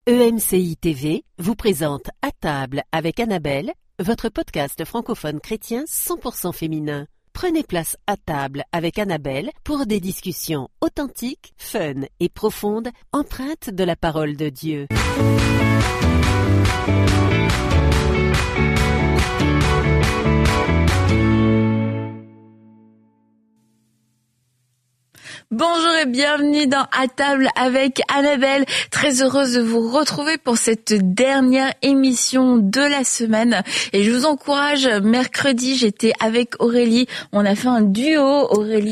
EMCI TV vous présente À table avec Annabelle, votre podcast francophone chrétien 100% féminin. Prenez place à table avec Annabelle pour des discussions authentiques, fun et profondes, empreintes de la parole de Dieu. Bonjour et bienvenue dans À table avec Annabelle. Très heureuse de vous retrouver pour cette dernière émission de la semaine. Et je vous encourage, mercredi, j'étais avec Aurélie. On a fait un duo, Aurélie.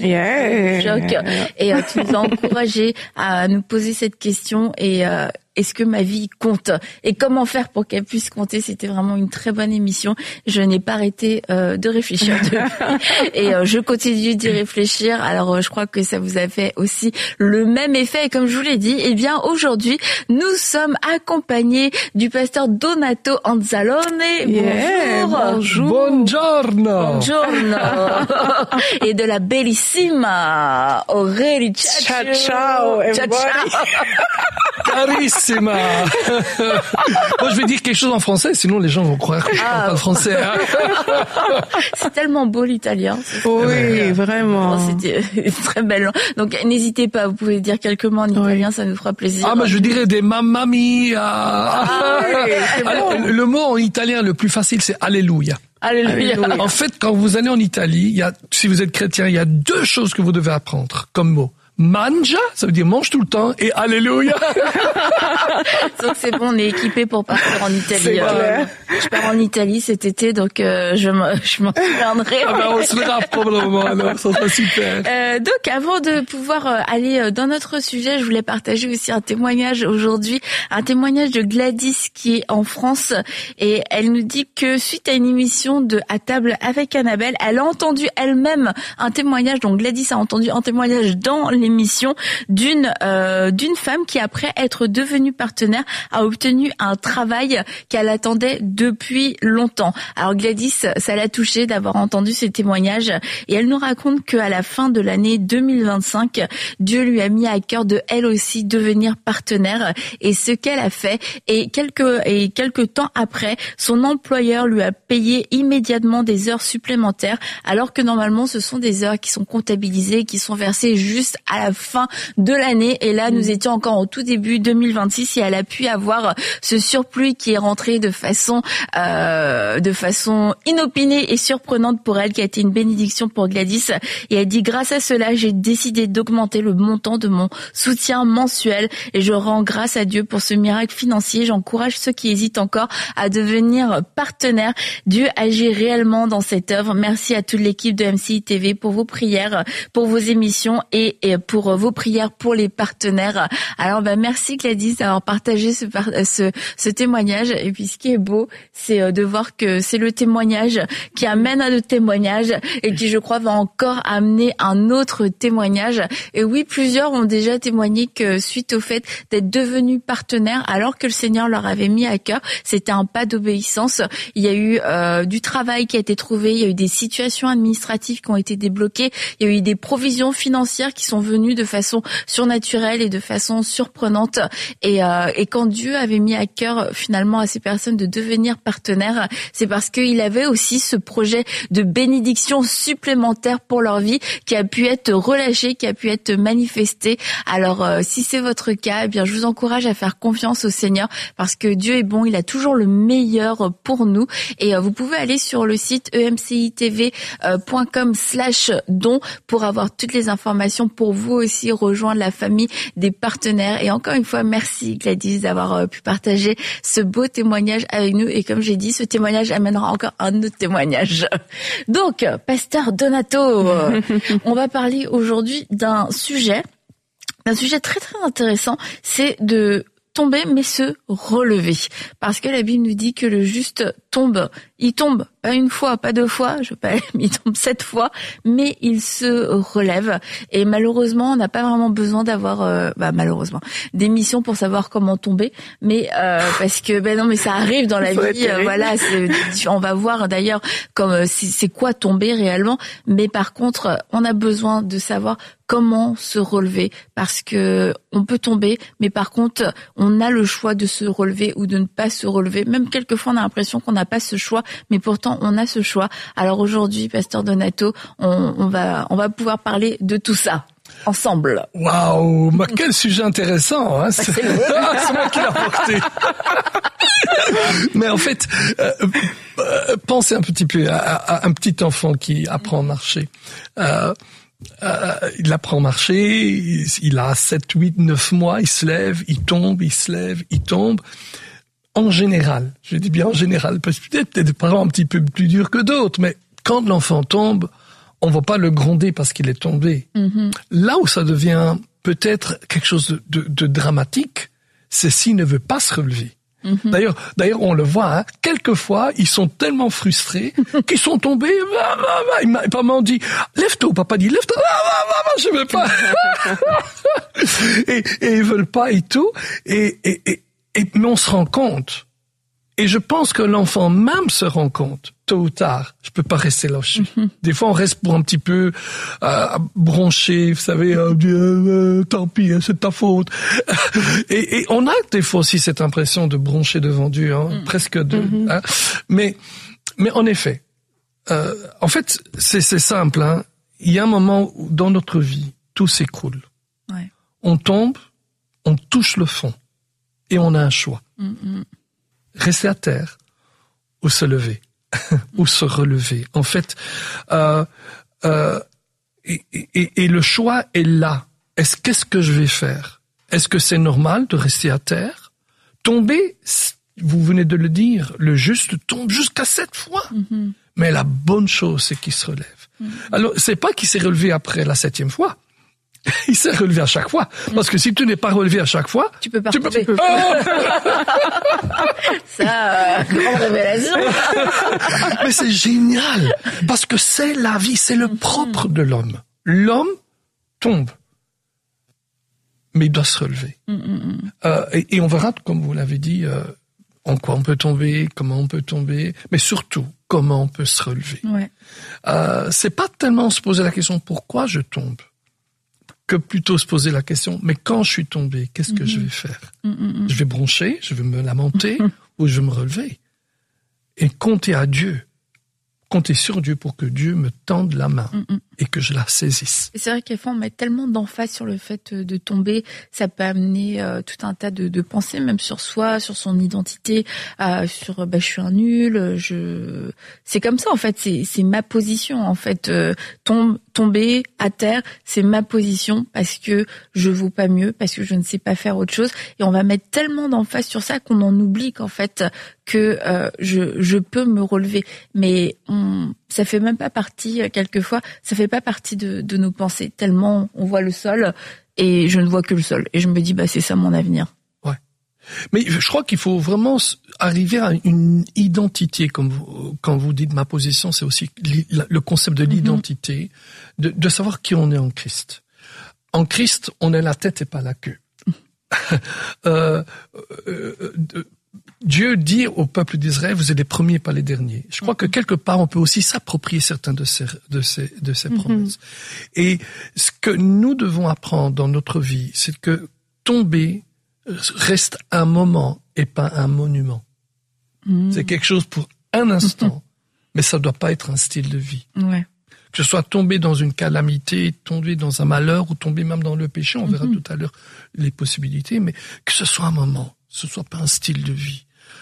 Et tu nous as encouragé à nous poser cette question est-ce que ma vie compte? Et comment faire pour qu'elle puisse compter? C'était vraiment une très bonne émission. Je n'ai pas arrêté de réfléchir depuis. Et je continue d'y réfléchir. Alors, je crois que ça vous a fait aussi le même effet. Et comme je vous l'ai dit, eh bien, aujourd'hui, nous sommes accompagnés du pasteur Donato Anzalone. Bonjour. Buongiorno. Buongiorno. Et de la bellissima Aurélie. Ciao, ciao, everybody. Carissima. Moi, je vais dire quelque chose en français, sinon les gens vont croire que je parle pas français. Hein. C'est tellement beau l'italien. Oui, vraiment. C'était très belle. Donc, n'hésitez pas, vous pouvez dire quelques mots en italien, ça nous fera plaisir. Ah, je dirais des mamma mia. Alors, le mot en italien le plus facile, c'est alléluia. Alléluia. En fait, quand vous allez en Italie, si vous êtes chrétien, il y a deux choses que vous devez apprendre comme mot. Mangia, ça veut dire mange tout le temps, et alléluia. Donc c'est bon, on est équipé pour partir en Italie. C'est clair. Je pars en Italie cet été, donc je m'en souviendrai. On se verra probablement, alors ça sera super. Donc avant de pouvoir aller dans notre sujet, je voulais partager aussi un témoignage aujourd'hui, un témoignage de Gladys qui est en France, et elle nous dit que suite à une émission de À table avec Annabelle, elle a entendu elle-même un témoignage, donc Gladys a entendu un témoignage dans l'émission d'une femme qui, après être devenue partenaire, a obtenu un travail qu'elle attendait depuis longtemps. Alors Gladys, ça l'a touchée d'avoir entendu ces témoignages, et elle nous raconte qu'à la fin de l'année 2025, Dieu lui a mis à cœur de elle aussi devenir partenaire, et ce qu'elle a fait, et quelques temps après, son employeur lui a payé immédiatement des heures supplémentaires, alors que normalement ce sont des heures qui sont comptabilisées, qui sont versées juste à la fin de l'année. Et là, nous étions encore au tout début 2026, et elle a pu avoir ce surplus qui est rentré de façon inopinée et surprenante pour elle, qui a été une bénédiction pour Gladys. Et elle dit: grâce à cela, j'ai décidé d'augmenter le montant de mon soutien mensuel, et je rends grâce à Dieu pour ce miracle financier. J'encourage ceux qui hésitent encore à devenir partenaires. Dieu agit réellement dans cette œuvre. Merci à toute l'équipe de MCI TV pour vos prières, pour vos émissions et pour vos prières pour les partenaires. Alors merci Gladys d'avoir partagé ce témoignage. Et puis ce qui est beau, c'est de voir que c'est le témoignage qui amène à d'autres témoignages, et qui, je crois, va encore amener un autre témoignage. Et oui, plusieurs ont déjà témoigné que suite au fait d'être devenus partenaires, alors que le Seigneur leur avait mis à cœur, c'était un pas d'obéissance. Il y a eu du travail qui a été trouvé, il y a eu des situations administratives qui ont été débloquées, il y a eu des provisions financières qui sont venues de façon surnaturelle et de façon surprenante. Et quand Dieu avait mis à cœur finalement à ces personnes de devenir partenaires, c'est parce qu'il avait aussi ce projet de bénédiction supplémentaire pour leur vie qui a pu être relâché, qui a pu être manifesté. Alors si c'est votre cas, eh bien je vous encourage à faire confiance au Seigneur, parce que Dieu est bon, il a toujours le meilleur pour nous. Et vous pouvez aller sur le site emcitv.com/don pour avoir toutes les informations, pour vous aussi rejoindre la famille des partenaires. Et encore une fois, merci Gladys d'avoir pu partager ce beau témoignage avec nous. Et comme j'ai dit, ce témoignage amènera encore un autre témoignage. Donc, pasteur Donato, on va parler aujourd'hui d'un sujet très très intéressant, c'est de tomber mais se relever. Parce que la Bible nous dit que le juste tombe. Il tombe pas une fois, pas deux fois, il tombe 7 fois, mais il se relève. Et malheureusement, on n'a pas vraiment besoin d'avoir, malheureusement, d'émissions pour savoir comment tomber. Mais parce que non, mais ça arrive dans la vie. Voilà, on va voir d'ailleurs comme c'est quoi tomber réellement. Mais par contre, on a besoin de savoir comment se relever, parce que on peut tomber, mais par contre, on a le choix de se relever ou de ne pas se relever. Même quelquefois, on a l'impression qu'on n'a pas ce choix, mais pourtant, on a ce choix. Alors aujourd'hui, Pasteur Donato, on va pouvoir parler de tout ça ensemble. Waouh, mais quel sujet intéressant, hein. C'est moi qui l'ai apporté. Mais en fait, pensez un petit peu à un petit enfant qui apprend à marcher. Il apprend à marcher, il a 7, 8, 9 mois, il se lève, il tombe, il se lève, il tombe. En général, je dis bien en général, parce que peut-être des parents un petit peu plus durs que d'autres, mais quand l'enfant tombe, on va pas le gronder parce qu'il est tombé. Mm-hmm. Là où ça devient peut-être quelque chose de dramatique, c'est s'il ne veut pas se relever. Mm-hmm. D'ailleurs, on le voit, hein, quelquefois, ils sont tellement frustrés qu'ils sont tombés. Maman dit, lève-toi. Papa dit, lève-toi. Je veux pas. et ils veulent pas et tout. Mais on se rend compte. Et je pense que l'enfant même se rend compte, tôt ou tard, je peux pas rester là où je suis. Mm-hmm. Des fois, on reste pour un petit peu broncher, vous savez, tant pis, c'est ta faute. et on a des fois aussi cette impression de broncher devant Dieu, hein, presque de. Mm-hmm. Hein. Mais en effet, en fait, c'est simple. Hein. Il y a un moment où, dans notre vie, tout s'écroule. Ouais. On tombe, on touche le fond, et on a un choix. Mm-hmm. Rester à terre ou se lever ou se relever. En fait, et le choix est là. Qu'est-ce que je vais faire? Est-ce que c'est normal de rester à terre? Tomber, vous venez de le dire, le juste tombe jusqu'à 7 fois. Mm-hmm. Mais la bonne chose, c'est qu'il se relève. Mm-hmm. Alors, c'est pas qu'il s'est relevé après la 7e fois. Il s'est relevé à chaque fois. Parce que si tu n'es pas relevé à chaque fois, tu peux pas tomber. Ça, grande révélation. Mais c'est génial. Parce que c'est la vie, c'est le propre de l'homme. L'homme tombe. Mais il doit se relever. Et on verra, comme vous l'avez dit, en quoi on peut tomber, comment on peut tomber, mais surtout, comment on peut se relever. Ouais. C'est pas tellement se poser la question, pourquoi je tombe? Que plutôt se poser la question, mais quand je suis tombé, qu'est-ce que je vais faire? Je vais broncher, je vais me lamenter, ou je vais me relever? Et compter à Dieu. Compter sur Dieu pour que Dieu me tende la main et que je la saisisse. Et c'est vrai qu'à fois on met tellement d'emphase sur le fait de tomber, ça peut amener tout un tas de pensées, même sur soi, sur son identité, sur je suis un nul, c'est comme ça en fait, c'est ma position en fait, tomber à terre, c'est ma position parce que je vaux pas mieux, parce que je ne sais pas faire autre chose, et on va mettre tellement d'emphase sur ça qu'on en oublie qu'en fait que je peux me relever, mais ça fait même pas partie, quelquefois, ça fait pas partie de nos pensées, tellement on voit le sol et je ne vois que le sol. Et je me dis, c'est ça mon avenir. Ouais. Mais je crois qu'il faut vraiment arriver à une identité, quand vous dites ma position, c'est aussi le concept de l'identité, de savoir qui on est en Christ. En Christ, on est la tête et pas la queue. Dieu dit au peuple d'Israël, vous êtes les premiers, pas les derniers. Je crois que quelque part, on peut aussi s'approprier certains de ces promesses. Et ce que nous devons apprendre dans notre vie, c'est que tomber reste un moment et pas un monument. C'est quelque chose pour un instant, mais ça doit pas être un style de vie. Ouais. Que ce soit tomber dans une calamité, tomber dans un malheur ou tomber même dans le péché, on verra tout à l'heure les possibilités, mais que ce soit un moment, ce soit pas un style de vie.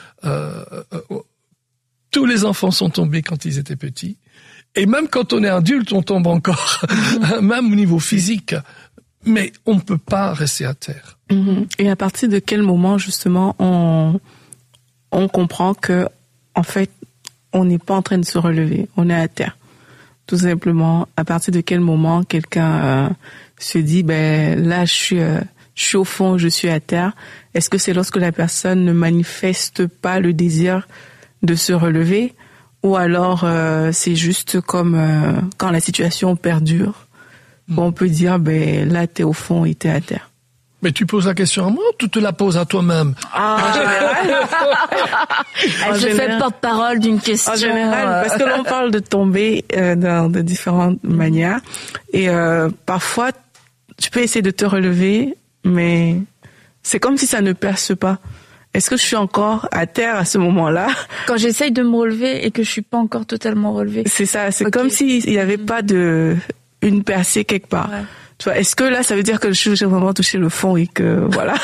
Tous les enfants sont tombés quand ils étaient petits, et même quand on est adulte, on tombe encore, même au niveau physique. Mais on ne peut pas rester à terre. Et à partir de quel moment justement on comprend que en fait on n'est pas en train de se relever, on est à terre. Tout simplement, à partir de quel moment quelqu'un se dit là je suis au fond, je suis à terre. Est-ce que c'est lorsque la personne ne manifeste pas le désir de se relever, ou alors c'est juste comme quand la situation perdure, on peut dire là t'es au fond et t'es à terre. Mais tu poses la question à moi ou tu te la poses à toi-même? En général. Elle se fait porte-parole d'une question. En général, parce que l'on parle de tomber de différentes manières. Et parfois, tu peux essayer de te relever, mais c'est comme si ça ne perce pas. Est-ce que je suis encore à terre à ce moment-là? Quand j'essaye de me relever et que je suis pas encore totalement relevée. C'est ça, c'est comme s'il y avait pas une percée quelque part. Ouais. Tu vois, est-ce que là, ça veut dire que j'ai vraiment touché le fond et que, voilà.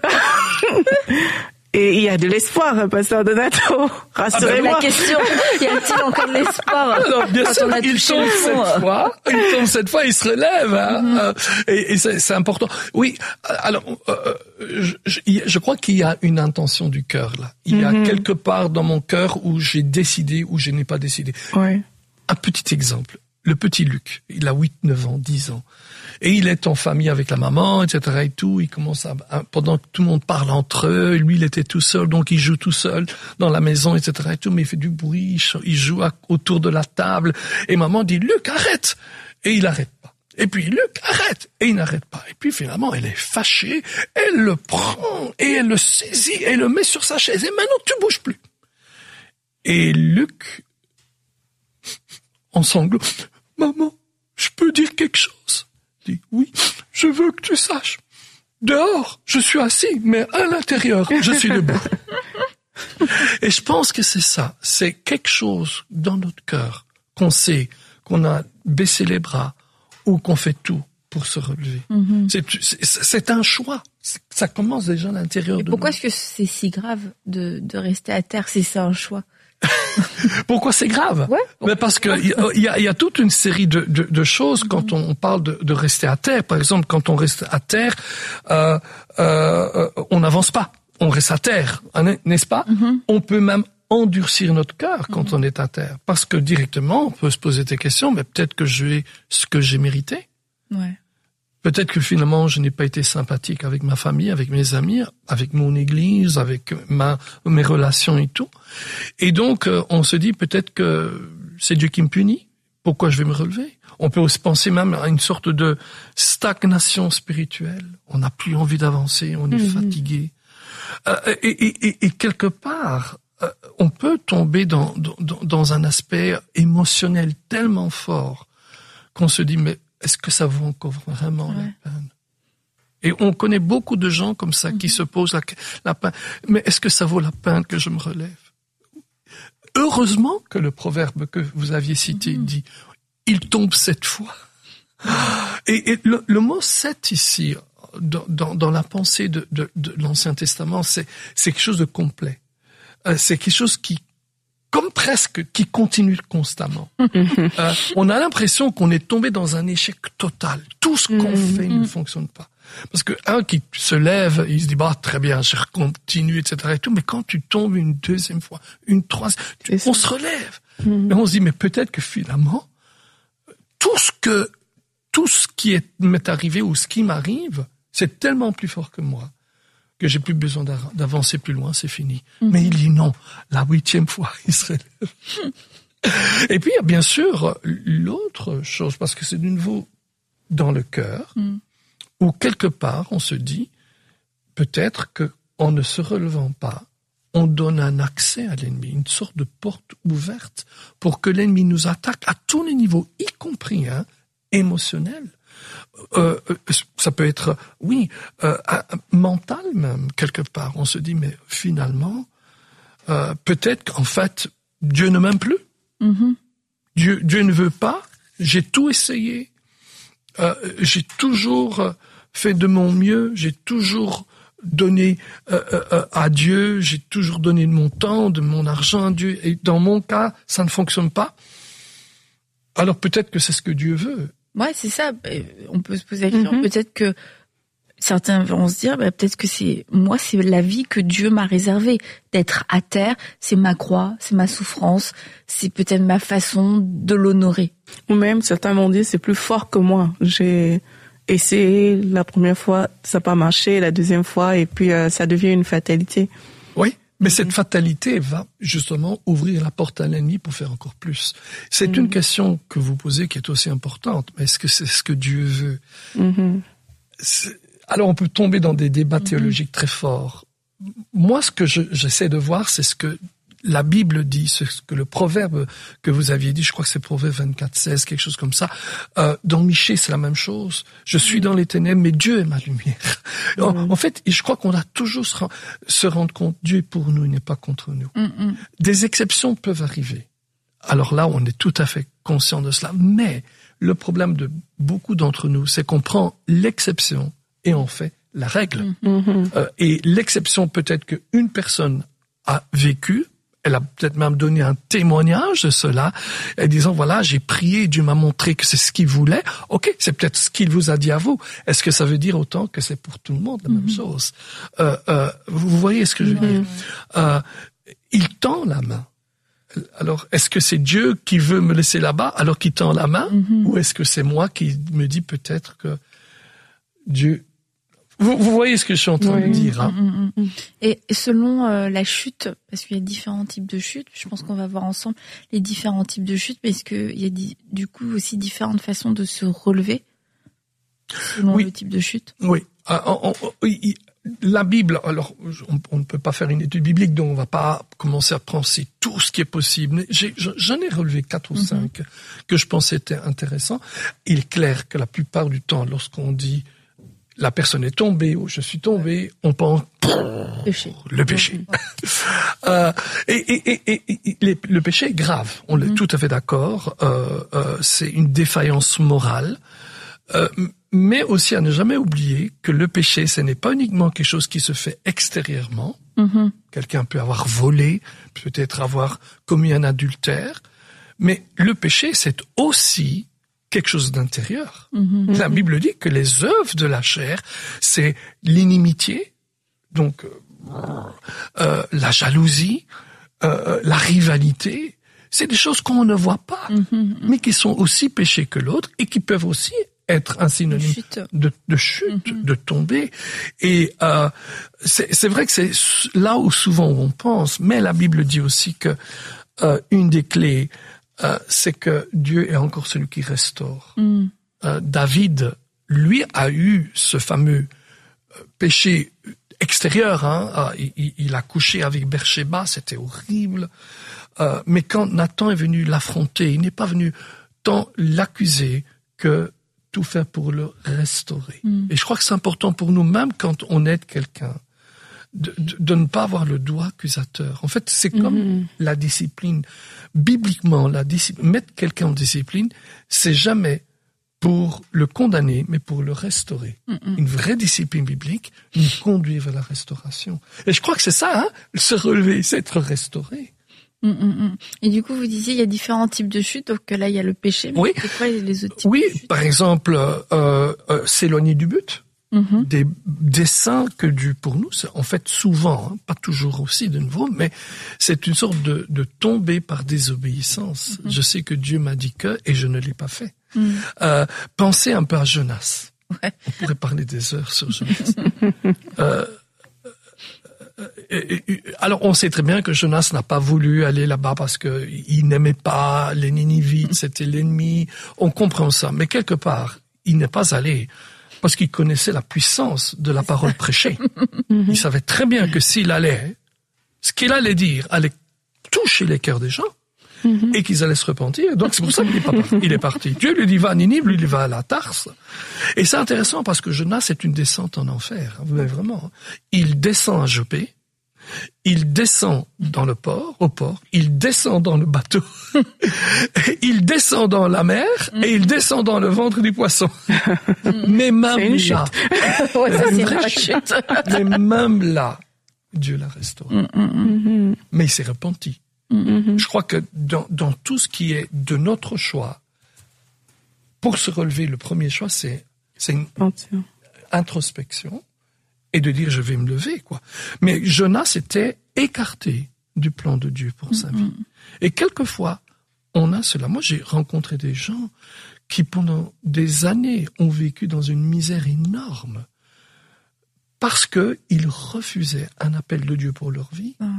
Et il y a de l'espoir, hein, Pasteur Donato. Rassurez-moi. La question, y a-t-il encore de l'espoir? Alors, bien quand sûr, on a il touché tombe le fond, cette fois, il se relève, hein. Et c'est important. Oui, alors, je crois qu'il y a une intention du cœur, là. Il y a quelque part dans mon cœur où j'ai décidé, où je n'ai pas décidé. Ouais. Un petit exemple. Le petit Luc, il a 8, 9 ans, 10 ans. Et il est en famille avec la maman, etc. et tout. Il commence pendant que tout le monde parle entre eux, lui, il était tout seul, donc il joue tout seul dans la maison, etc. et tout. Mais il fait du bruit, il joue autour de la table. Et maman dit, Luc, arrête! Et il arrête pas. Et puis, Luc, arrête! Et il n'arrête pas. Et puis, finalement, elle est fâchée. Elle le prend et elle le saisit et le met sur sa chaise. Et maintenant, tu bouges plus. Et Luc, en sanglots, maman, je peux dire quelque chose? Je dis, oui, je veux que tu saches. Dehors, je suis assis, mais à l'intérieur, je suis debout. Et je pense que c'est ça. C'est quelque chose dans notre cœur qu'on sait, qu'on a baissé les bras ou qu'on fait tout pour se relever. C'est un choix. Ça commence déjà à l'intérieur de nous. Pourquoi est-ce que c'est si grave de rester à terre si c'est un choix? Pourquoi c'est grave? Ouais. Mais parce que il y a toute une série de choses quand on parle de rester à terre. Par exemple, quand on reste à terre, on n'avance pas. On reste à terre, n'est-ce pas? On peut même endurcir notre cœur quand on est à terre. Parce que directement, on peut se poser des questions, mais peut-être que j'ai ce que j'ai mérité. Ouais. Peut-être que finalement, je n'ai pas été sympathique avec ma famille, avec mes amis, avec mon église, avec mes relations et tout. Et donc, on se dit peut-être que c'est Dieu qui me punit. Pourquoi je vais me relever? On peut aussi penser même à une sorte de stagnation spirituelle. On n'a plus envie d'avancer, on est fatigué. Et quelque part, on peut tomber dans un aspect émotionnel tellement fort qu'on se dit, mais est-ce que ça vaut encore vraiment la peine? Et on connaît beaucoup de gens comme ça qui se posent la peine. Mais est-ce que ça vaut la peine que je me relève? Heureusement que le proverbe que vous aviez cité dit « Il tombe 7 fois ». Et le mot « 7 » ici, dans la pensée de l'Ancien Testament, c'est quelque chose de complet. C'est quelque chose qui continue constamment. On a l'impression qu'on est tombé dans un échec total. Tout ce qu'on fait ne fonctionne pas. Parce que un qui se lève, il se dit, bah, très bien, je continue, etc. et tout. Mais quand tu tombes une deuxième fois, une troisième, on se relève. Et on se dit, mais peut-être que finalement, tout ce qui m'est arrivé ou ce qui m'arrive, c'est tellement plus fort que moi que j'ai plus besoin d'avancer plus loin, c'est fini. Mais il dit non, la 8e fois, il se relève. Et puis, il y a bien sûr l'autre chose, parce que c'est de nouveau dans le cœur, où quelque part, on se dit, peut-être que en ne se relevant pas, on donne un accès à l'ennemi, une sorte de porte ouverte pour que l'ennemi nous attaque à tous les niveaux, y compris émotionnel. Ça peut être, mental même, quelque part. On se dit, mais finalement, peut-être qu'en fait, Dieu ne m'aime plus. Dieu ne veut pas. J'ai tout essayé. J'ai toujours fait de mon mieux. J'ai toujours donné à Dieu. J'ai toujours donné de mon temps, de mon argent à Dieu. Et dans mon cas, ça ne fonctionne pas. Alors peut-être que c'est ce que Dieu veut. Ouais, c'est ça. On peut se poser la question. Peut-être que certains vont se dire, peut-être que c'est la vie que Dieu m'a réservée. D'être à terre, c'est ma croix, c'est ma souffrance, c'est peut-être ma façon de l'honorer. Ou même, certains m'ont dit, c'est plus fort que moi. J'ai essayé la première fois, ça n'a pas marché, la deuxième fois, et puis ça devient une fatalité. Oui. Mais cette fatalité va justement ouvrir la porte à l'ennemi pour faire encore plus. C'est une question que vous posez qui est aussi importante. Mais est-ce que c'est ce que Dieu veut? Alors on peut tomber dans des débats théologiques très forts. Moi, ce que j'essaie de voir, c'est ce que la Bible dit, ce que le proverbe que vous aviez dit, je crois que c'est Proverbe 24:16, quelque chose comme ça. Dans Michée, c'est la même chose. Je suis dans les ténèbres, mais Dieu est ma lumière. En fait, je crois qu'on a toujours se rendre compte, Dieu est pour nous, il n'est pas contre nous. Des exceptions peuvent arriver. Alors là, on est tout à fait conscient de cela. Mais le problème de beaucoup d'entre nous, c'est qu'on prend l'exception et on fait la règle. Et l'exception, peut-être qu'une personne a vécu, elle a peut-être même donné un témoignage de cela, en disant, voilà, j'ai prié, Dieu m'a montré que c'est ce qu'il voulait. Ok, c'est peut-être ce qu'il vous a dit à vous. Est-ce que ça veut dire autant que c'est pour tout le monde la même chose? Vous voyez ce que je veux dire? Il tend la main. Alors, est-ce que c'est Dieu qui veut me laisser là-bas alors qu'il tend la main? Ou est-ce que c'est moi qui me dis peut-être que Dieu... Vous voyez ce que je suis en train de dire, hein? Et selon la chute, parce qu'il y a différents types de chutes, je pense qu'on va voir ensemble les différents types de chutes, mais est-ce qu'il y a du coup aussi différentes façons de se relever selon le type de chute? Oui. La Bible, alors on ne peut pas faire une étude biblique, donc on va pas commencer à penser tout ce qui est possible. J'en ai relevé 4 ou 5 que je pensais étaient intéressants. Il est clair que la plupart du temps, lorsqu'on dit la personne est tombée ou je suis tombé, on pense le péché. Le péché est grave, on est tout à fait d'accord. C'est une défaillance morale. Mais aussi à ne jamais oublier que le péché, ce n'est pas uniquement quelque chose qui se fait extérieurement. Quelqu'un peut avoir volé, peut-être avoir commis un adultère. Mais le péché, c'est aussi quelque chose d'intérieur. La Bible dit que les œuvres de la chair, c'est l'inimitié, donc la jalousie, la rivalité. C'est des choses qu'on ne voit pas, mais qui sont aussi péchés que l'autre et qui peuvent aussi être un synonyme de chute, de tomber. Et c'est vrai que c'est là où souvent on pense, mais la Bible dit aussi que une des clés, c'est que Dieu est encore celui qui restaure. David, lui, a eu ce fameux péché extérieur. Il a couché avec Bersheba, c'était horrible. Mais quand Nathan est venu l'affronter, il n'est pas venu tant l'accuser que tout faire pour le restaurer. Et je crois que c'est important pour nous, même quand on aide quelqu'un, de ne pas avoir le doigt accusateur. En fait, c'est comme la discipline. Bibliquement, mettre quelqu'un en discipline, c'est jamais pour le condamner, mais pour le restaurer. Une vraie discipline biblique nous conduit vers la restauration. Et je crois que c'est ça, se relever, c'est être restauré. Et du coup, vous disiez, il y a différents types de chutes, donc là, il y a le péché, mais c'est quoi les autres types de chutes? Par exemple, s'éloigner du but. Des desseins que Dieu pour nous, c'est en fait souvent, pas toujours aussi de nouveau, mais c'est une sorte de tomber par désobéissance. Je sais que Dieu m'a dit que, et je ne l'ai pas fait. Pensez un peu à Jonas. On pourrait parler des heures sur Jonas. Alors, on sait très bien que Jonas n'a pas voulu aller là-bas parce que il n'aimait pas les Ninivites, c'était l'ennemi. On comprend ça. Mais quelque part, il n'est pas allé parce qu'il connaissait la puissance de la parole prêchée. Il savait très bien que s'il allait, ce qu'il allait dire allait toucher les cœurs des gens et qu'ils allaient se repentir. Donc, c'est pour ça qu'il est parti. Dieu lui dit, va à Ninive, lui, il va à la Tarse. Et c'est intéressant parce que Jonas, c'est une descente en enfer. Mais vraiment. Il descend à Jopé. Il descend dans le port, au port. Il descend dans le bateau. Il descend dans la mer. Et il descend dans le ventre du poisson. Mais même là. Mais même là, Dieu l'a restauré. Mais il s'est repenti. Je crois que dans tout ce qui est de notre choix, pour se relever, le premier choix, c'est une introspection et de dire je vais me lever, quoi. Mais Jonas était écarté du plan de Dieu pour sa vie. Et quelquefois, on a cela. Moi, j'ai rencontré des gens qui, pendant des années, ont vécu dans une misère énorme parce qu'ils refusaient un appel de Dieu pour leur vie.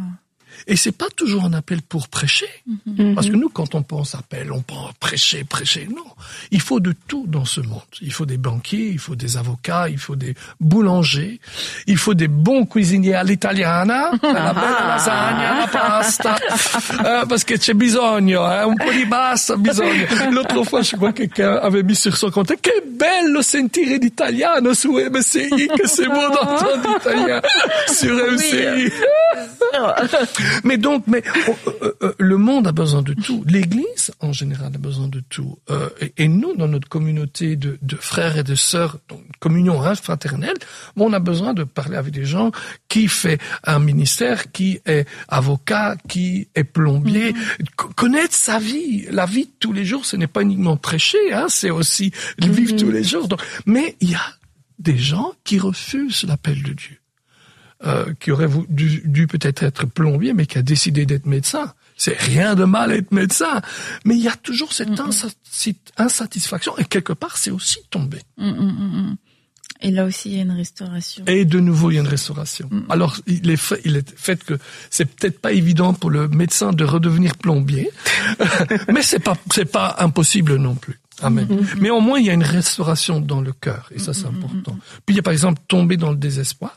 Et c'est pas toujours un appel pour prêcher. Parce que nous, quand on pense appel, on pense prêcher. Non. Il faut de tout dans ce monde. Il faut des banquiers, il faut des avocats, il faut des boulangers, il faut des bons cuisiniers all'italiana, la bella lasagna, la pasta, parce que c'è bisogno, un po' di pasta, bisogno. L'autre fois, je crois que quelqu'un avait mis sur son compte, che bello sentire l'italiano su MCI, que c'est beau d'entendre l'italien sur MCI. Mais le monde a besoin de tout. L'Église, en général, a besoin de tout. Et nous, dans notre communauté de frères et de sœurs, donc communion fraternelle, on a besoin de parler avec des gens qui fait un ministère, qui est avocat, qui est plombier, connaître sa vie. La vie de tous les jours, ce n'est pas uniquement prêcher, c'est aussi vivre tous les jours. Donc, mais il y a des gens qui refusent l'appel de Dieu. Qui aurait dû peut-être être plombier, mais qui a décidé d'être médecin. C'est rien de mal être médecin, mais il y a toujours cette insatisfaction, et quelque part, c'est aussi tombé. Et là aussi, il y a une restauration. Et de nouveau, il y a une restauration. Alors, il est fait que c'est peut-être pas évident pour le médecin de redevenir plombier, mais c'est pas impossible non plus. Amen. Mais au moins, il y a une restauration dans le cœur, et ça, c'est important. Puis, il y a par exemple tomber dans le désespoir.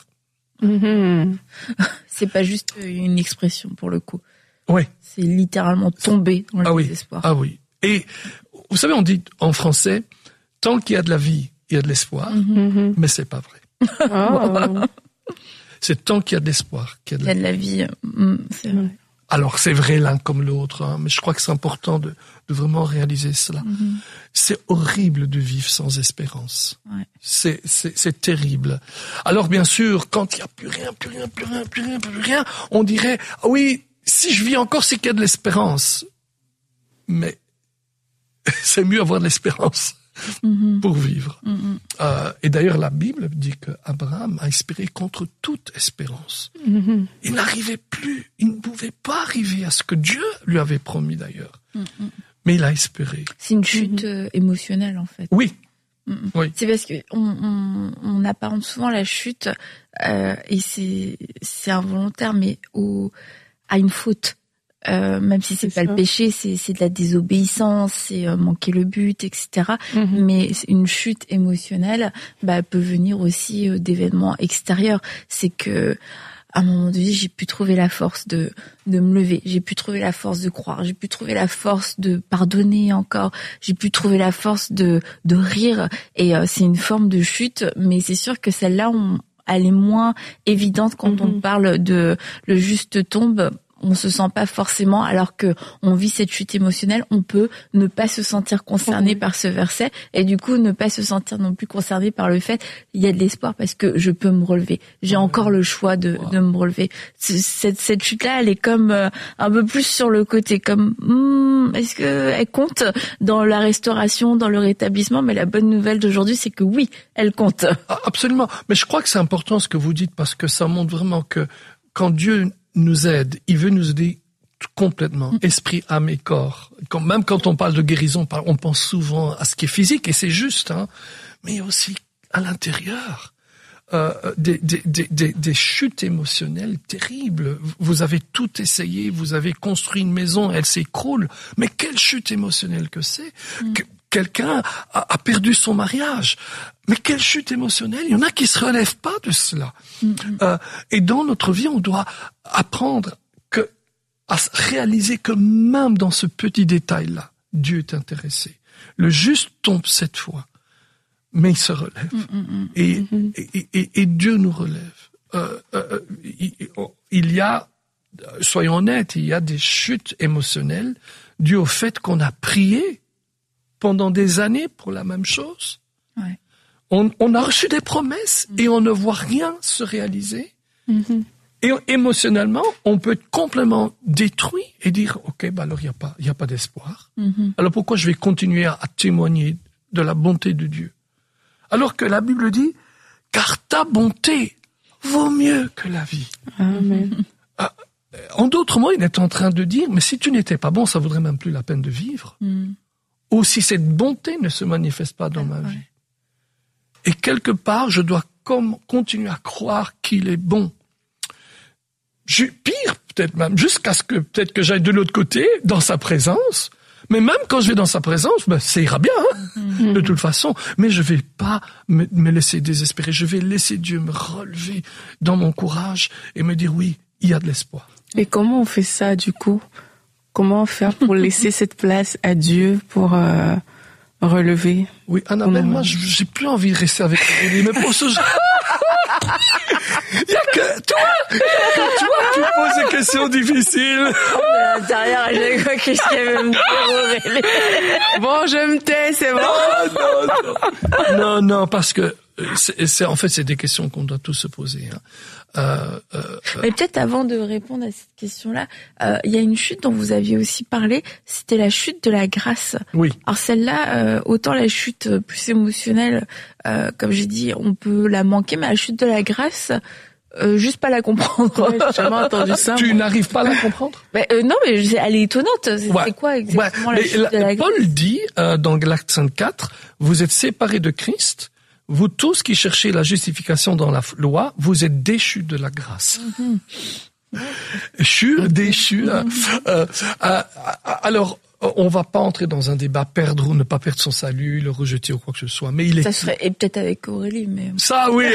C'est pas juste une expression pour le coup. Oui. C'est littéralement tomber dans le désespoir. Ah oui. Et vous savez, on dit en français, tant qu'il y a de la vie, il y a de l'espoir, mais c'est pas vrai. C'est tant qu'il y a de l'espoir qu'il y a de la vie. C'est vrai. Alors c'est vrai l'un comme l'autre, mais je crois que c'est important de vraiment réaliser cela. C'est horrible de vivre sans espérance. Ouais. C'est terrible. Alors bien sûr, quand il n'y a plus rien, on dirait oui, si je vis encore, c'est qu'il y a de l'espérance. Mais c'est mieux avoir de l'espérance pour vivre. Et d'ailleurs, la Bible dit qu'Abraham a espéré contre toute espérance. Il n'arrivait plus, il ne pouvait pas arriver à ce que Dieu lui avait promis d'ailleurs. Mais il a espéré. C'est une chute émotionnelle en fait. Oui. Oui. C'est parce que on apparente souvent la chute et c'est involontaire, mais à une faute. Même si c'est pas le péché, c'est de la désobéissance, c'est manquer le but, etc. Mais une chute émotionnelle, peut venir aussi d'événements extérieurs. C'est que à un moment donné, j'ai pu trouver la force de me lever, j'ai pu trouver la force de croire, j'ai pu trouver la force de pardonner encore, j'ai pu trouver la force de rire. Et c'est une forme de chute, mais c'est sûr que celle-là, elle est moins évidente quand on parle de le juste tombe. On se sent pas forcément, alors que on vit cette chute émotionnelle, on peut ne pas se sentir concerné par ce verset et du coup ne pas se sentir non plus concerné par le fait il y a de l'espoir parce que je peux me relever. J'ai encore le choix de me relever. Cette chute-là, elle est comme un peu plus sur le côté, comme est-ce que elle compte dans la restauration, dans le rétablissement? Mais la bonne nouvelle d'aujourd'hui, c'est que oui, elle compte. Absolument. Mais je crois que c'est important ce que vous dites parce que ça montre vraiment que quand Dieu nous aide, il veut nous aider complètement, esprit, âme et corps. Même quand on parle de guérison, on pense souvent à ce qui est physique, et c'est juste, mais aussi à l'intérieur. Des chutes émotionnelles terribles. Vous avez tout essayé, vous avez construit une maison, elle s'écroule. Mais quelle chute émotionnelle que c'est! Quelqu'un a perdu son mariage. Mais quelle chute émotionnelle! Il y en a qui se relèvent pas de cela. Et dans notre vie, on doit apprendre à réaliser que même dans ce petit détail-là, Dieu est intéressé. Le juste tombe 7 fois, mais il se relève. Et Dieu nous relève. Il y a, soyons honnêtes, il y a des chutes émotionnelles dues au fait qu'on a prié pendant des années pour la même chose. Ouais. On a reçu des promesses et on ne voit rien se réaliser. Et émotionnellement, on peut être complètement détruit et dire, OK, alors il y a pas d'espoir. Alors pourquoi je vais continuer à témoigner de la bonté de Dieu? Alors que la Bible dit, car ta bonté vaut mieux que la vie. Amen. En d'autres mots, il est en train de dire, mais si tu n'étais pas bon, ça vaudrait même plus la peine de vivre. Ou si cette bonté ne se manifeste pas dans ma vie. Et quelque part, je dois continuer à croire qu'il est bon. Pire, peut-être même jusqu'à ce que peut-être que j'aille de l'autre côté, dans sa présence. Mais même quand je vais dans sa présence, ça ira bien, de toute façon. Mais je vais pas me laisser désespérer. Je vais laisser Dieu me relever dans mon courage et me dire oui, il y a de l'espoir. Et comment on fait ça, du coup? Comment faire pour laisser cette place à Dieu pour relever? Oui, Annabelle, moi, j'ai plus envie de rester avec Aurélie, mais pour ce genre... Il y a que toi qui poses des questions difficiles. À l'intérieur, à chaque fois, qu'est-ce qu'elle veut me dire, Aurélie? Bon, je me tais, c'est bon. Non, parce que c'est des questions qu'on doit tous se poser. Mais peut-être avant de répondre à cette question-là, il y a une chute dont vous aviez aussi parlé, c'était la chute de la grâce. Oui. Alors celle-là, autant la chute plus émotionnelle, comme j'ai dit, on peut la manquer, mais la chute de la grâce, juste pas la comprendre. Ouais, j'ai jamais entendu ça. Tu n'arrives pas à la comprendre? Non, mais elle est étonnante. C'est quoi exactement la chute de la grâce? Paul dit dans Galates 5:4, vous êtes séparés de Christ. Vous tous qui cherchez la justification dans la loi, vous êtes déchus de la grâce. Déchus. Alors, on va pas entrer dans un débat perdre ou ne pas perdre son salut, le rejeter ou quoi que ce soit. Mais ça serait, et peut-être avec Aurélie, mais... Ça, oui.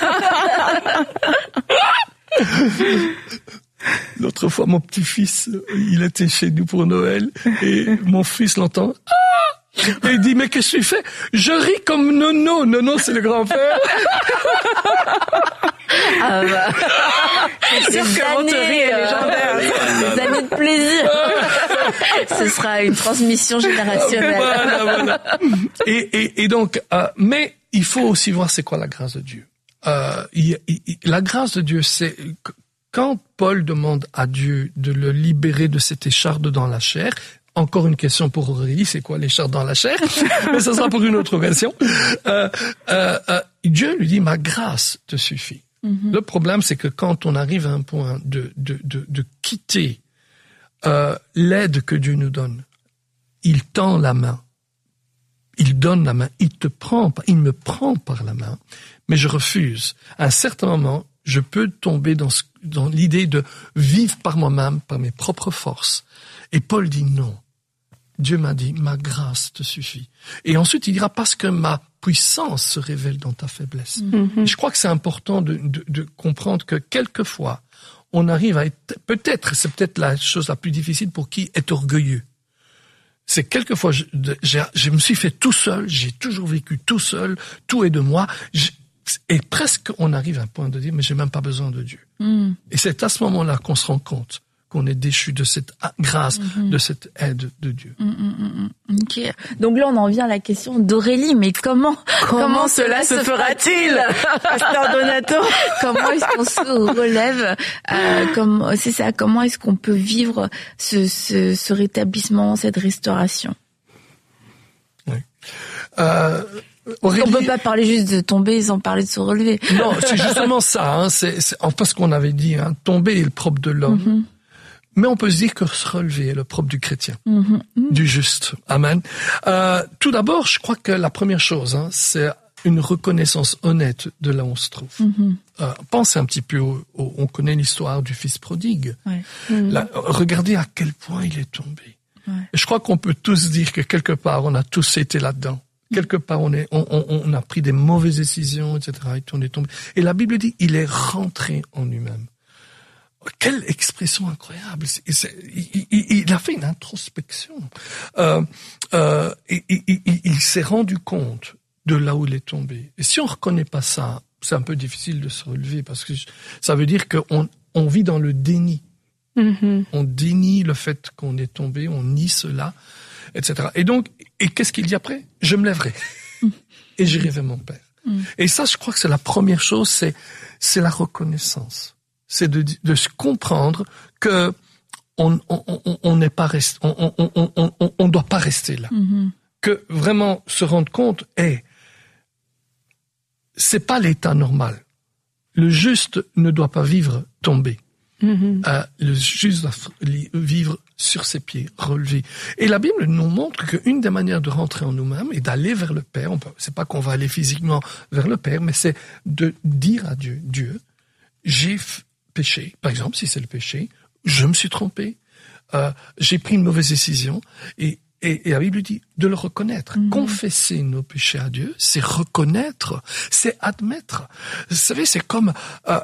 L'autre fois, mon petit-fils, il était chez nous pour Noël et mon fils l'entend. Et il dit, mais qu'est-ce que tu fais? Je ris comme Nono. Nono, c'est le grand-père. Ah bah. C'est sûr que votre rire est légendaire. Des années de plaisir. Ce sera une transmission générationnelle. Voilà. Et donc, mais il faut aussi voir c'est quoi la grâce de Dieu. La grâce de Dieu, c'est quand Paul demande à Dieu de le libérer de cette écharde dans la chair. Encore une question pour Aurélie, c'est quoi l'écharde dans la chair? Mais ça sera pour une autre occasion. Dieu lui dit, ma grâce te suffit. Mm-hmm. Le problème, c'est que quand on arrive à un point de quitter l'aide que Dieu nous donne, il tend la main, il donne la main, il me prend par la main, mais je refuse. À un certain moment, je peux tomber dans l'idée de vivre par moi-même, par mes propres forces. Et Paul dit non. Dieu m'a dit, ma grâce te suffit. Et ensuite, il dira, parce que ma puissance se révèle dans ta faiblesse. Mm-hmm. Je crois que c'est important de comprendre que quelquefois, on arrive à être, c'est peut-être la chose la plus difficile pour qui est orgueilleux. C'est quelquefois, je me suis fait tout seul, j'ai toujours vécu tout seul, tout est de moi, et presque on arrive à un point de dire, mais j'ai même pas besoin de Dieu. Mm. Et c'est à ce moment-là qu'on se rend compte qu'on est déchu de cette grâce, de cette aide de Dieu. Ok. Donc là, on en vient à la question d'Aurélie, mais comment cela se fera-t-il, Pasteur Donato? Comment est-ce qu'on se relève? Comment est-ce qu'on peut vivre ce rétablissement, cette restauration? Oui. Aurélie... On peut pas parler juste de tomber sans parler de se relever. Non, c'est justement ça. C'est parce qu'on avait dit, tomber est le propre de l'homme. Mm-hmm. Mais on peut se dire que se relever est le propre du chrétien, du juste. Amen. Tout d'abord, je crois que la première chose, c'est une reconnaissance honnête de là où on se trouve. Pensez un petit peu, on connaît l'histoire du fils prodigue. Ouais. Regardez à quel point il est tombé. Ouais. Je crois qu'on peut tous dire que quelque part, on a tous été là-dedans. Quelque part, on a pris des mauvaises décisions, etc. Et on est tombé. Et la Bible dit, il est rentré en lui-même. Quelle expression incroyable. Il a fait une introspection. Il s'est rendu compte de là où il est tombé. Et si on reconnaît pas ça, c'est un peu difficile de se relever parce que ça veut dire qu'on vit dans le déni. Mm-hmm. On dénie le fait qu'on est tombé, on nie cela, etc. Et donc, qu'est-ce qu'il dit après? Je me lèverai et j'irai vers mon Père. Et ça, je crois que c'est la première chose, c'est la reconnaissance. C'est de se comprendre que on n'est pas resté, on doit pas rester là. Mm-hmm. Que vraiment se rendre compte, c'est pas l'état normal. Le juste ne doit pas vivre tombé. Mm-hmm. Le juste doit vivre sur ses pieds, relevé. Et la Bible nous montre qu'une des manières de rentrer en nous-mêmes et d'aller vers le Père, c'est pas qu'on va aller physiquement vers le Père, mais c'est de dire à Dieu, j'ai péché, par exemple, si c'est le péché, je me suis trompé, j'ai pris une mauvaise décision, et la Bible dit de le reconnaître. Confesser nos péchés à Dieu, c'est reconnaître, c'est admettre. Vous savez, c'est comme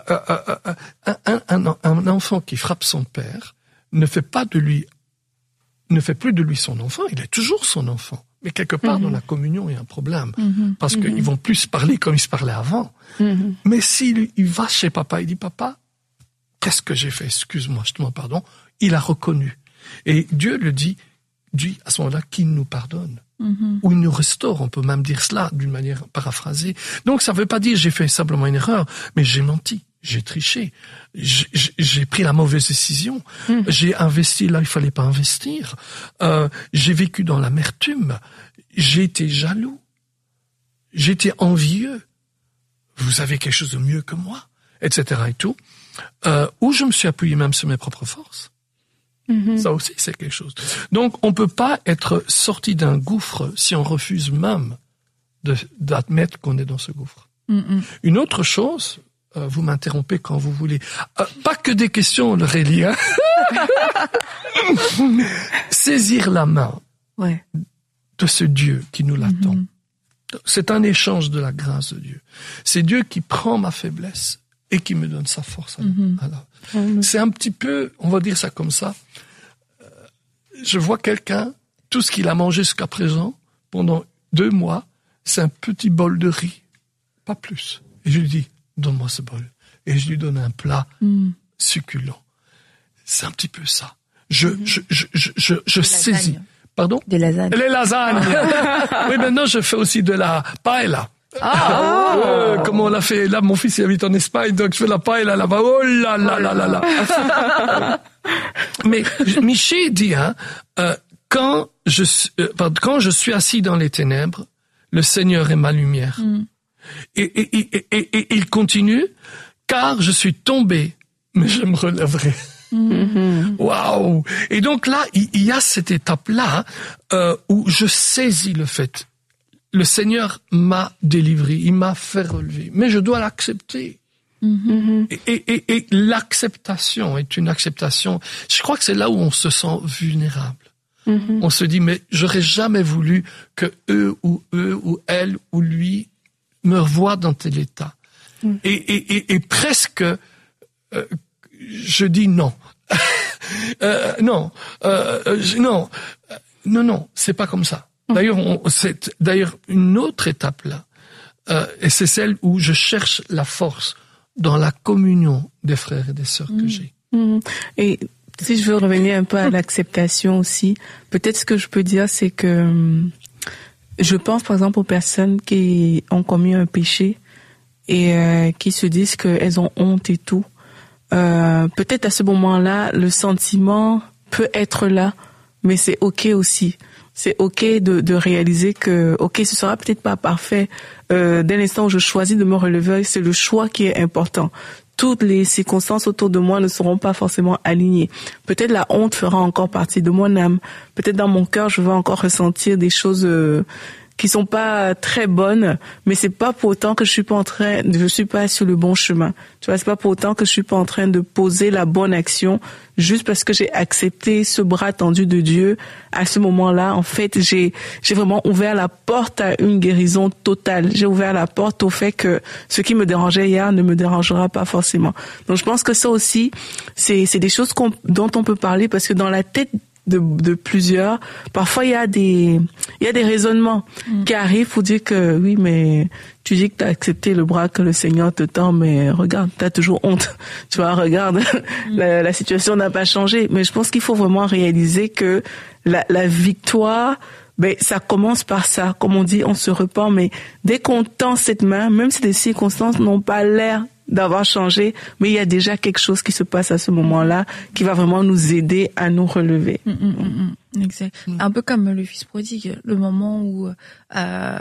un enfant qui frappe son père ne fait plus de lui son enfant, il est toujours son enfant. Mais quelque part, dans la communion, il y a un problème. Parce qu'ils vont plus se parler comme ils se parlaient avant. Mais s'il va chez papa, il dit, papa, qu'est-ce que j'ai fait? Excuse-moi, je te demande pardon. Il a reconnu. Et Dieu le dit à ce moment-là qu'il nous pardonne. Ou il nous restaure, on peut même dire cela d'une manière paraphrasée. Donc ça ne veut pas dire j'ai fait simplement une erreur, mais j'ai menti, j'ai triché, j'ai pris la mauvaise décision, j'ai investi là il fallait pas investir, j'ai vécu dans l'amertume, j'ai été jaloux, j'ai été envieux. Vous avez quelque chose de mieux que moi, etc. et tout. Ou je me suis appuyé même sur mes propres forces. Ça aussi, c'est quelque chose. Donc, on peut pas être sorti d'un gouffre si on refuse même d'admettre qu'on est dans ce gouffre. Une autre chose, vous m'interrompez quand vous voulez. Pas que des questions, Aurélie. Hein. Saisir la main de ce Dieu qui nous l'attend. C'est un échange de la grâce de Dieu. C'est Dieu qui prend ma faiblesse et qui me donne sa force. C'est un petit peu, on va dire ça comme ça, je vois quelqu'un, tout ce qu'il a mangé jusqu'à présent, pendant 2 mois, c'est un petit bol de riz, pas plus. Et je lui dis, donne-moi ce bol. Et je lui donne un plat succulent. C'est un petit peu ça. Je saisis. Pardon? Des lasagnes. Les lasagnes. Oui, maintenant je fais aussi de la paella. Comme on l'a fait, là, mon fils il habite en Espagne, donc je fais la paella là-bas. Oh là là là là là. Mais Miché dit, quand je suis assis dans les ténèbres, le Seigneur est ma lumière. Et il continue, car je suis tombé, mais je me relèverai. Waouh! Et donc là, il y a cette étape-là où je saisis le fait. Le Seigneur m'a délivré, il m'a fait relever, mais je dois l'accepter. Et l'acceptation est une acceptation. Je crois que c'est là où on se sent vulnérable. On se dit, mais j'aurais jamais voulu que eux ou elle ou lui me voient dans tel état. Et presque, je dis non. Non, c'est pas comme ça. C'est d'ailleurs une autre étape là, et c'est celle où je cherche la force dans la communion des frères et des sœurs que j'ai. Et si je veux revenir un peu à l'acceptation aussi, peut-être ce que je peux dire, c'est que je pense par exemple aux personnes qui ont commis un péché et qui se disent qu'elles ont honte et tout. Peut-être à ce moment-là, le sentiment peut être là, mais c'est ok aussi. C'est ok de réaliser que ok, ce sera peut-être pas parfait. Dès l'instant où je choisis de me relever, c'est le choix qui est important. Toutes les circonstances autour de moi ne seront pas forcément alignées. Peut-être la honte fera encore partie de mon âme. Peut-être dans mon cœur, je vais encore ressentir des choses qui sont pas très bonnes, mais c'est pas pour autant que je suis pas sur le bon chemin. Tu vois, c'est pas pour autant que je suis pas en train de poser la bonne action juste parce que j'ai accepté ce bras tendu de Dieu. À ce moment-là, en fait, j'ai vraiment ouvert la porte à une guérison totale. J'ai ouvert la porte au fait que ce qui me dérangeait hier ne me dérangera pas forcément. Donc je pense que ça aussi, c'est des choses dont on peut parler parce que dans la tête de plusieurs, parfois il y a des raisonnements qui arrivent pour dire que oui, mais tu dis que tu as accepté le bras que le Seigneur te tend, mais regarde, tu as toujours honte. Tu vois, regarde, la situation n'a pas changé. Mais je pense qu'il faut vraiment réaliser que la victoire, ça commence par ça. Comme on dit, on se repent, mais dès qu'on tend cette main, même si les circonstances n'ont pas l'air d'avoir changé, mais il y a déjà quelque chose qui se passe à ce moment-là qui va vraiment nous aider à nous relever. Exact. Un peu comme le fils prodigue, le moment où il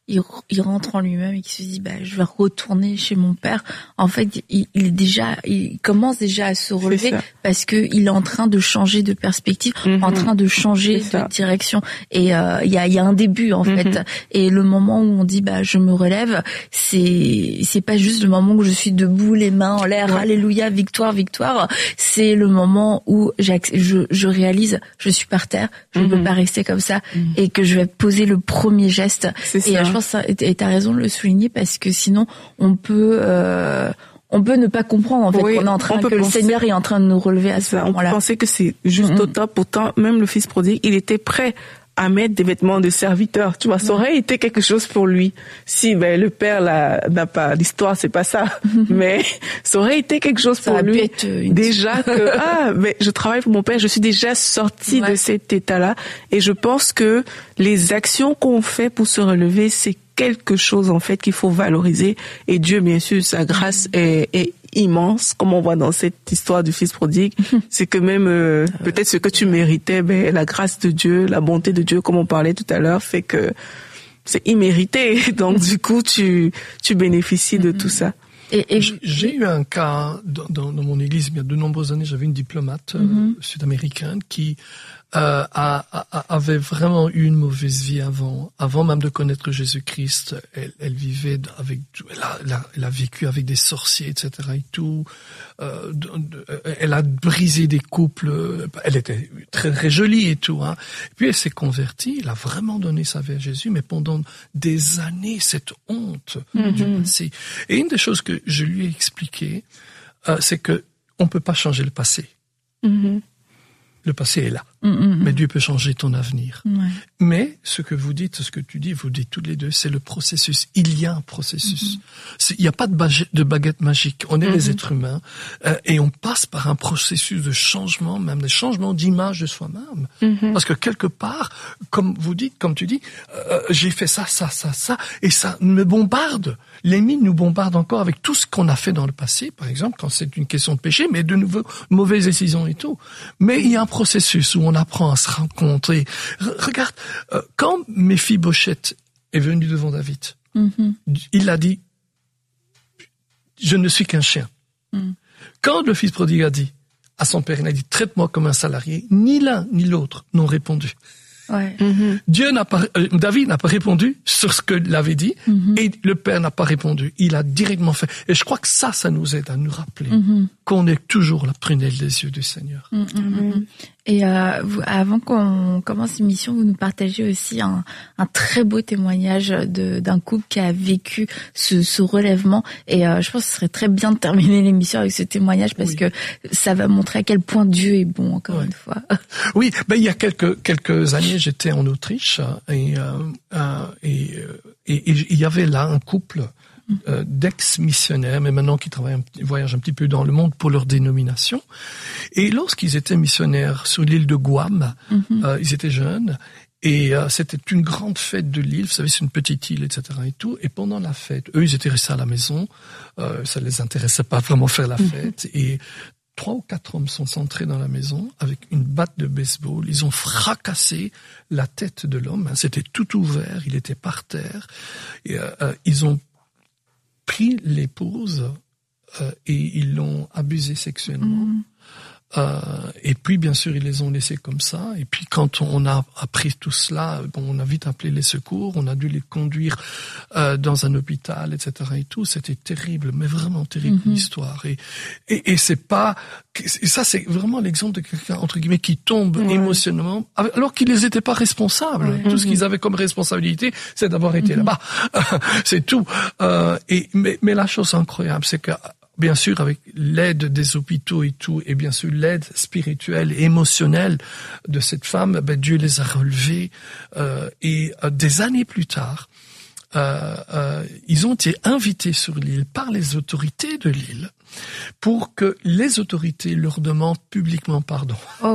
il rentre en lui-même et qu'il se dit, je vais retourner chez mon père. En fait, il commence déjà à se relever parce que il est en train de changer de perspective, en train de changer de direction. Et il y a un début en fait. Et le moment où on dit, je me relève, c'est pas juste le moment où je suis debout, les mains en l'air, alléluia, victoire, victoire. C'est le moment où je réalise, je suis par terre, je ne peux pas rester comme ça, et que je vais poser le premier geste. Je pense et t'as raison de le souligner, parce que sinon on peut ne pas comprendre en fait qu'on est en train, que le Seigneur est en train de nous relever à ce moment-là. On peut penser que c'est juste au top. Pourtant, même le fils prodigue, il était prêt à mettre des vêtements de serviteur. Tu vois, ça aurait été quelque chose pour lui. Si, le père n'a pas, l'histoire c'est pas ça. Mais ça aurait été quelque chose pour lui. Déjà que, je travaille pour mon père, je suis déjà sortie de cet état-là. Et je pense que les actions qu'on fait pour se relever, c'est quelque chose en fait qu'il faut valoriser. Et Dieu, bien sûr, sa grâce est immense, comme on voit dans cette histoire du fils prodigue. C'est que même peut-être ce que tu méritais, la grâce de Dieu, la bonté de Dieu, comme on parlait tout à l'heure, fait que c'est immérité. Donc du coup, tu bénéficies de tout ça. Et j'ai eu un cas dans mon église il y a de nombreuses années. J'avais une diplomate sud-américaine qui avait vraiment eu une mauvaise vie avant même de connaître Jésus-Christ. Elle vivait elle a vécu avec des sorciers, etc. et tout. Elle a brisé des couples. Elle était très très jolie et tout. Hein. Et puis elle s'est convertie. Elle a vraiment donné sa vie à Jésus, mais pendant des années, cette honte du passé. Et une des choses que je lui ai expliqué, c'est que on peut pas changer le passé. Le passé est là. Mais Dieu peut changer ton avenir. Mais ce que vous dites, ce que tu dis, vous dites toutes les deux, c'est le processus. Il y a un processus. Il n'y a pas de baguette magique. On est des êtres humains et on passe par un processus de changement, même des changements d'image de soi-même. Parce que quelque part, comme tu dis, j'ai fait ça, et ça me bombarde. L'ennemi nous bombarde encore avec tout ce qu'on a fait dans le passé, par exemple, quand c'est une question de péché, mais de nouveau, mauvaises décisions et tout. Mais il y a un processus où on apprend à se rencontrer. Regarde, quand Méphibosheth est venu devant David, il a dit, je ne suis qu'un chien. Quand le fils prodigue a dit à son père, il a dit, traite-moi comme un salarié, ni l'un ni l'autre n'ont répondu. David n'a pas répondu sur ce que l'avait dit, et le père n'a pas répondu. Il a directement fait. Et je crois que ça nous aide à nous rappeler qu'on est toujours la prunelle des yeux du Seigneur. Et avant qu'on commence l'émission, vous nous partagez aussi un très beau témoignage d'un couple qui a vécu ce relèvement. Et je pense que ce serait très bien de terminer l'émission avec ce témoignage, parce que ça va montrer à quel point Dieu est bon, encore une fois. Oui, il y a quelques années, j'étais en Autriche et il y avait là un couple d'ex-missionnaires, mais maintenant qui voyagent un petit peu dans le monde pour leur dénomination. Et lorsqu'ils étaient missionnaires sur l'île de Guam, ils étaient jeunes, et c'était une grande fête de l'île, vous savez, c'est une petite île, etc. et tout. Et pendant la fête, eux, ils étaient restés à la maison, ça les intéressait pas vraiment faire la fête, et 3 ou 4 hommes sont entrés dans la maison avec une batte de baseball. Ils ont fracassé la tête de l'homme. C'était tout ouvert, il était par terre. Et, ils ont pris l'épouse et ils l'ont abusée sexuellement. Et puis, bien sûr, ils les ont laissés comme ça. Et puis, quand on a appris tout cela, on a vite appelé les secours. On a dû les conduire dans un hôpital, etc. et tout. C'était terrible, mais vraiment terrible l'histoire. Et c'est pas, ça, c'est vraiment l'exemple de quelqu'un, entre guillemets, qui tombe émotionnellement, alors qu'ils les étaient pas responsables. Tout ce qu'ils avaient comme responsabilité, c'est d'avoir été là-bas. C'est tout. Mais la chose incroyable, c'est que, bien sûr, avec l'aide des hôpitaux et tout, et bien sûr l'aide spirituelle et émotionnelle de cette femme, Dieu les a relevés. Et des années plus tard, ils ont été invités sur l'île par les autorités de l'île pour que les autorités leur demandent publiquement pardon.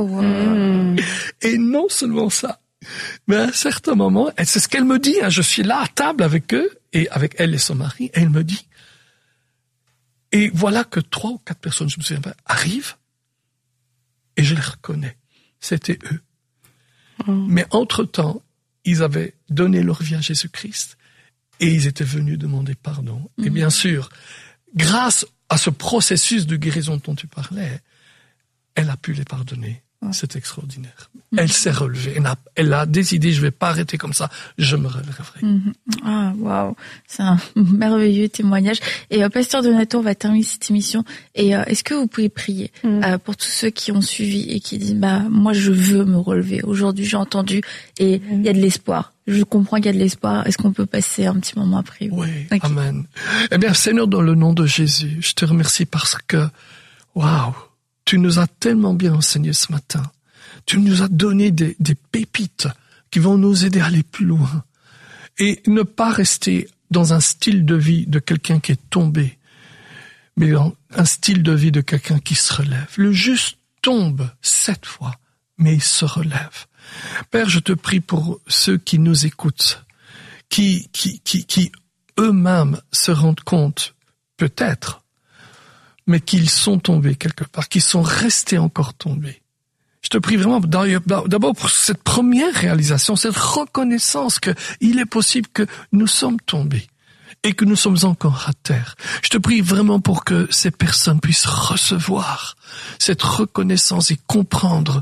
Et non seulement ça, mais à un certain moment, c'est ce qu'elle me dit, je suis là à table avec eux, et avec elle et son mari, et elle me dit, et voilà que 3 ou 4 personnes, je me souviens pas, arrivent, et je les reconnais. C'était eux. Mais entre-temps, ils avaient donné leur vie à Jésus-Christ, Et ils étaient venus demander pardon. Et bien sûr, grâce à ce processus de guérison dont tu parlais, elle a pu les pardonner. Ouais. C'est extraordinaire. Elle s'est relevée. Elle a décidé, je vais pas arrêter comme ça, je me relèverai. Ah, waouh. C'est un merveilleux témoignage. Et Pasteur Donato, on va terminer cette émission. Et est-ce que vous pouvez prier pour tous ceux qui ont suivi et qui disent, moi, je veux me relever. Aujourd'hui, j'ai entendu et il y a de l'espoir. Je comprends qu'il y a de l'espoir. Est-ce qu'on peut passer un petit moment après? Oui, okay. Amen. Eh bien, Seigneur, dans le nom de Jésus, je te remercie parce que, waouh, tu nous as tellement bien enseigné ce matin. Tu nous as donné des pépites qui vont nous aider à aller plus loin. Et ne pas rester dans un style de vie de quelqu'un qui est tombé, mais dans un style de vie de quelqu'un qui se relève. Le juste tombe 7 fois, mais il se relève. Père, je te prie pour ceux qui nous écoutent, qui eux-mêmes se rendent compte, peut-être, mais qu'ils sont tombés quelque part, qu'ils sont restés encore tombés. Je te prie vraiment d'abord pour cette première réalisation, cette reconnaissance qu'il est possible que nous sommes tombés et que nous sommes encore à terre. Je te prie vraiment pour que ces personnes puissent recevoir cette reconnaissance et comprendre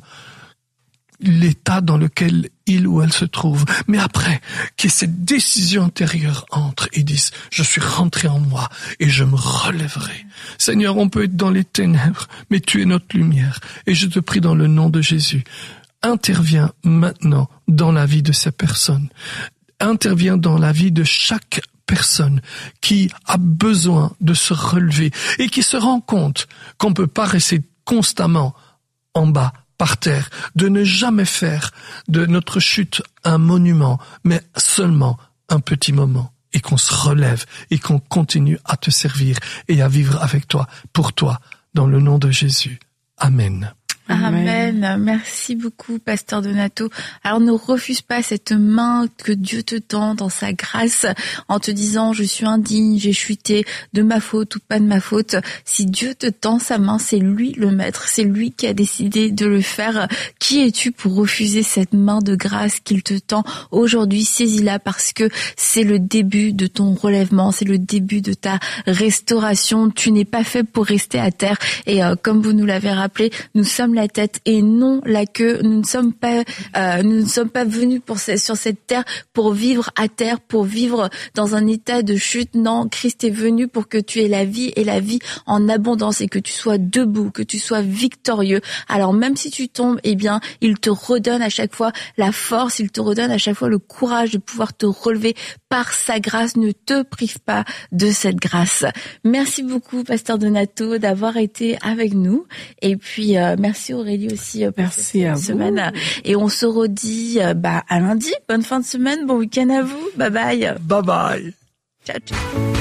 l'état dans lequel il ou elle se trouve. Mais après, que cette décision intérieure entre et dise, je suis rentré en moi et je me relèverai. Seigneur, on peut être dans les ténèbres, mais tu es notre lumière. Et je te prie dans le nom de Jésus, interviens maintenant dans la vie de ces personnes. Interviens dans la vie de chaque personne qui a besoin de se relever et qui se rend compte qu'on ne peut pas rester constamment en bas, par terre, de ne jamais faire de notre chute un monument, mais seulement un petit moment, et qu'on se relève et qu'on continue à te servir et à vivre avec toi, pour toi, dans le nom de Jésus. Amen. Amen. Merci beaucoup, Pasteur Donato. Alors, ne refuse pas cette main que Dieu te tend dans sa grâce en te disant, je suis indigne, j'ai chuté, de ma faute ou pas de ma faute. Si Dieu te tend sa main, c'est lui le maître, c'est lui qui a décidé de le faire. Qui es-tu pour refuser cette main de grâce qu'il te tend aujourd'hui? Saisis-la parce que c'est le début de ton relèvement, c'est le début de ta restauration. Tu n'es pas fait pour rester à terre et comme vous nous l'avez rappelé, nous sommes la tête et non la queue. Nous ne sommes pas venus sur cette terre pour vivre à terre, pour vivre dans un état de chute. Non, Christ est venu pour que tu aies la vie et la vie en abondance et que tu sois debout, que tu sois victorieux. Alors même si tu tombes, eh bien, il te redonne à chaque fois la force, il te redonne à chaque fois le courage de pouvoir te relever par sa grâce. Ne te prive pas de cette grâce. Merci beaucoup, Pasteur Donato, d'avoir été avec nous. Et puis, merci Aurélie aussi pour cette semaine. Et on se redit à lundi. Bonne fin de semaine, bon week-end à vous. Bye bye. Bye bye. Ciao, ciao.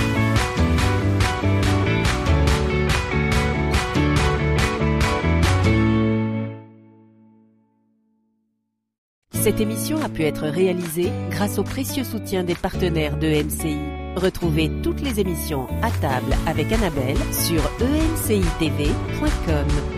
Cette émission a pu être réalisée grâce au précieux soutien des partenaires de MCI. Retrouvez toutes les émissions à table avec Annabelle sur emcitv.com.